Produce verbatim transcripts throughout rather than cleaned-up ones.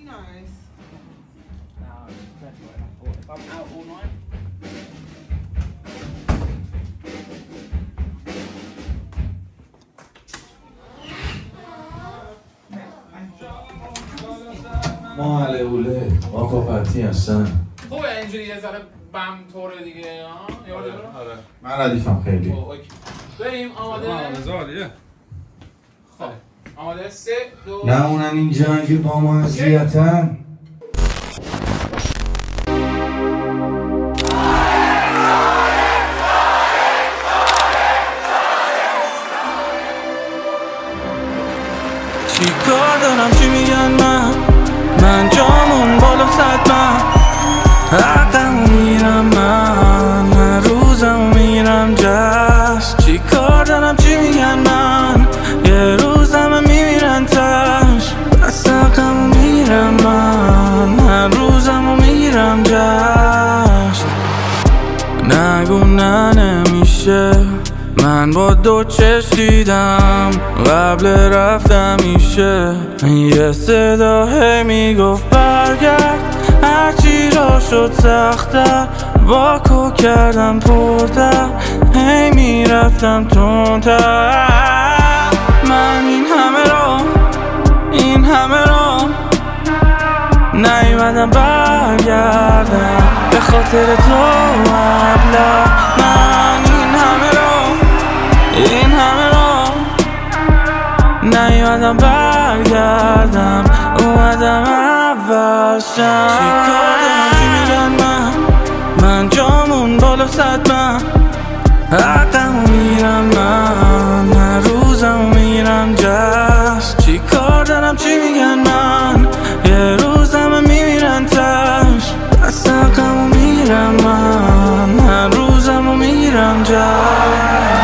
nice. No, that's what I thought. If I'm out all night. ما علیوله آقا فتی هستن. خوبه اینجوری یه ذره بم طوره دیگه ها؟ آره آره من ردیفم خیلی. بریم آماده؟ آماده زالیه. خب آماده سه دو نه اونن این جنگ با ما اذیتن. چی کار دارم چی میگن من من جامون بالا صد من حقم میرم من هر روزم میرم جشن چی کار دارم چی میگن من یه روزم میمیرن تش بس حقم میرم من هر روزم میرم جشن نگو نه نمیشه من با دو چشم دیدم قبل رفتم میشه یه صدا هی میگفت برگرد هرچی را شد سختر با کو کردم پرتر هی میرفتم تندتر من این همه را این همه را نیومدم برگردم به خاطر تو ابله من این همه را این همه را نیومدم برگردم اومدم اول شم چی کار دارم چی میگن من من جامون بالا صد من حقم میرم من هر روزم میرم جشن چی کار دارم چی میگن من یه روزم میمیرن تش بس حقم میرم من هر روزم میرم جشن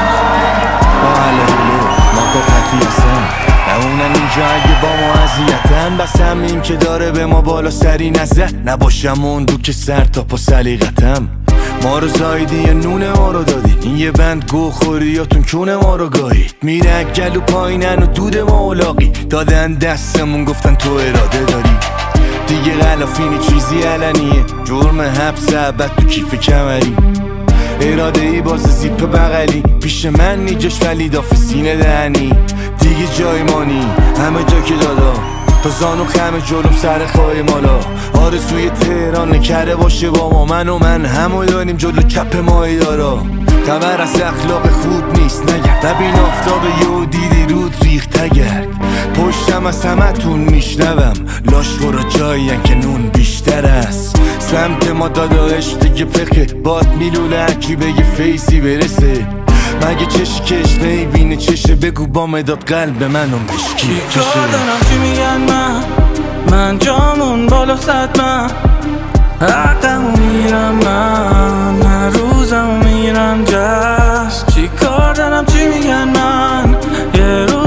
ما پتی هستن نه اونن اینجا اگه با ما اذیتن بس همین که داره به ما بالا سری نزه نباشم اون دو که سر تا پا سلیقتم ما رو زایدی یه نون ما رو دادی این یه بند گو خوریاتون کون ما رو گاهید میره گلو پایینن و دود ما اولاقی دادن دستمون گفتن تو اراده داری دیگه غلافینی چیزی علنیه جرم حبس ابد تو کیف کمری اراده ای باز زیپ بغلی پیش من نیجاش ولی داف سینه دهنی دیگه جای مانی همه جا که دادا تا زانو خمه جلوم سر خواهی مالا آرزوی تهران نکره باشه با ما من و من همو داریم جلو کپ ماهی دارا خبر از اخلاق خوب نیست نگرد ببین آفتاب یه دیدی رود ریخت تگرد پشتم از همه تون میشنوم لاش برا جایین که نون بیشتر است سمت ما داداش دیگه پخه باد میلوله هرکی بگه فیسی برسه مگه چش کش نیبینه چشه بگو با مداد قلب منو مشکی چی کار دارم چی میگن من من جامون بالا صد من حقم میرم من هر روزم میرم جشن چی کار دارم چی میگن من یه روز